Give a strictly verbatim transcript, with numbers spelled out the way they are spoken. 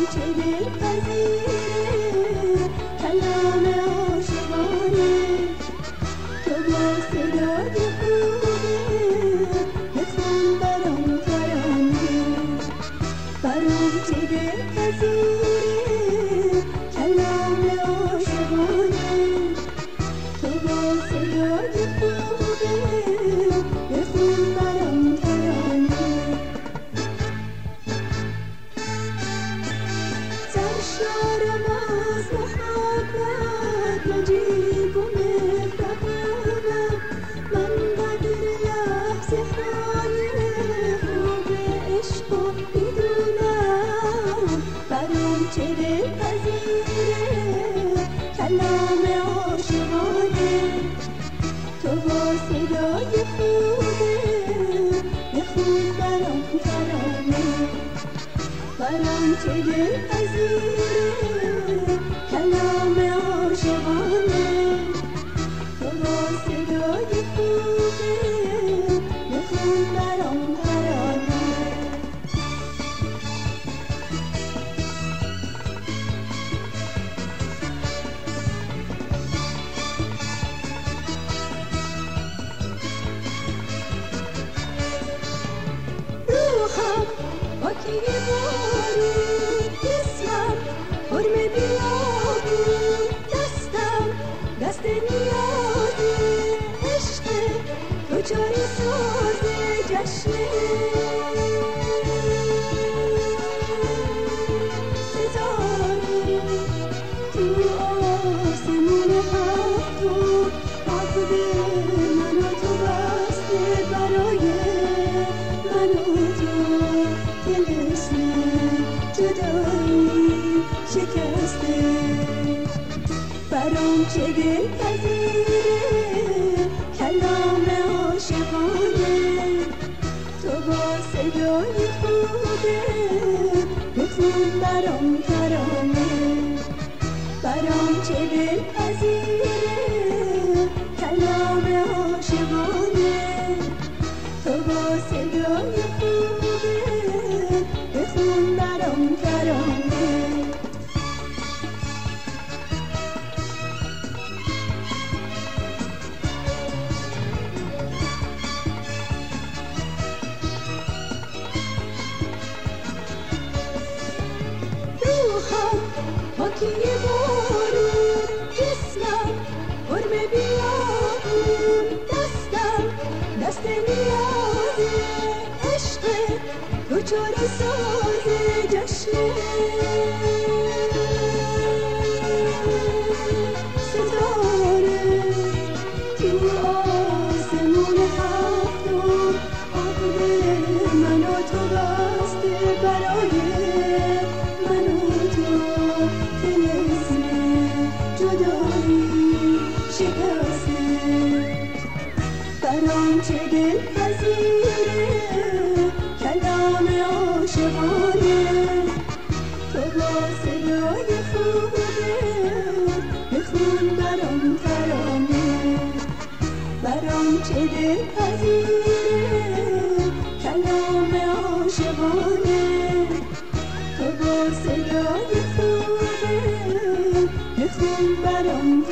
چه دلپذیره کلام عاشقانه تو با صدای خوبه بخون برام ترانه برام چه دلپذیره کلام عاشقانه تو با صدای خوبه بخون برام ترانه سرشارم از محبت نجیب و مهربانم من قدر لحظه های خوب عشق و میدونم برام چه دلپذیره کلام عاشقانه تو با صدای خوبه بخون برام ترانه برام چه دلپذیره کلام عاشقانه تو با صدای خوبه بخون برام ترانه روحم باکی بارون جسمم حرم بیابون دستم دست نیازه عشق تو جای سازه جشنه ستاره تو آسمون هفتم عقد من و تو بسته برای من و تو طلسم جدایی شکسته برام چه دلپذیره کلام عاشقانه تو با صدای خوبه بخون برام ترانه برام چه دلپذیره کلام عاشقانه تو با صدای خوبه بخون برام ترانه روحم باکی بارون جسمم حرم بیابون دستم دست نیازه عشق تو چاره سازه جشنه ستاره تو آسمون هفتم عقد من و تو بسته برای من و تو طلسم جدایی شکسته برام چه دلپذیره کلام عاشقانه تو با صدای خوبه بخون برام ترانه برام چه دلپذیره کلام عاشقانه تو با صدای خوبه بخون برام